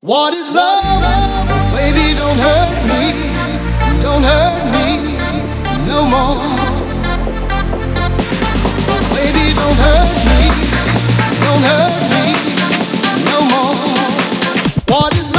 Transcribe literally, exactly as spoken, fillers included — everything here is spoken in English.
What is love? Baby, don't hurt me, don't hurt me no more. Baby, don't hurt me, don't hurt me no more. What is love?